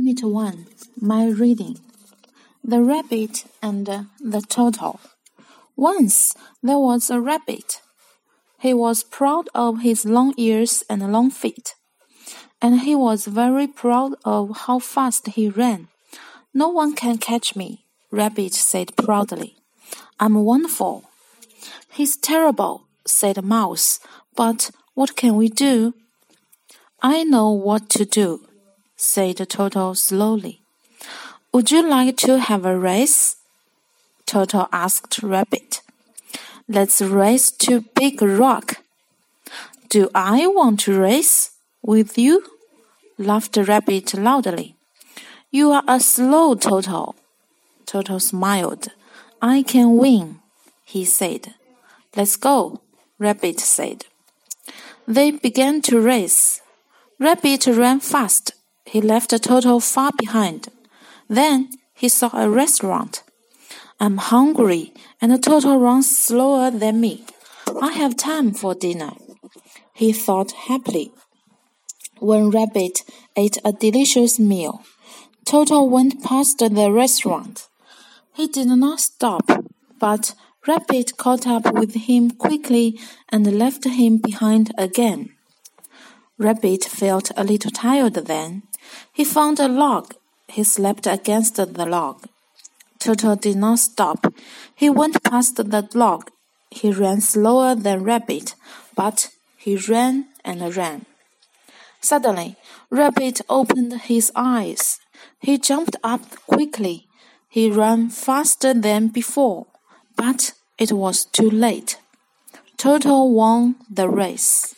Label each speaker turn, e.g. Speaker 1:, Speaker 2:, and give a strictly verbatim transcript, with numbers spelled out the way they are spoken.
Speaker 1: Unit one, My Reading. The Rabbit and the Turtle. Once there was a rabbit. He was proud of his long ears and long feet, and he was very proud of how fast he ran. "No one can catch me," Rabbit said proudly. "I'm wonderful." "He's terrible," said Mouse, "but what can we do?" "I know what to do," said Turtle slowly. "Would you like to have a race?" Turtle asked Rabbit. "Let's race to Big Rock." "Do I want to race with you?" laughed Rabbit loudly. "You are a slow Turtle." Turtle smiled. "I can win," he said. "Let's go," Rabbit said. They began to race. Rabbit ran fast. He left Turtle far behind. Then he saw a restaurant. "I'm hungry, and the Turtle runs slower than me. I have time for dinner," he thought happily. When Rabbit ate a delicious meal, Turtle went past the restaurant. He did not stop, but Rabbit caught up with him quickly and left him behind again. Rabbit felt a little tired then. He found a log. He slept against the log. Turtle did not stop. He went past the log. He ran slower than Rabbit, but he ran and ran. Suddenly, Rabbit opened his eyes. He jumped up quickly. He ran faster than before, but it was too late. Turtle won the race.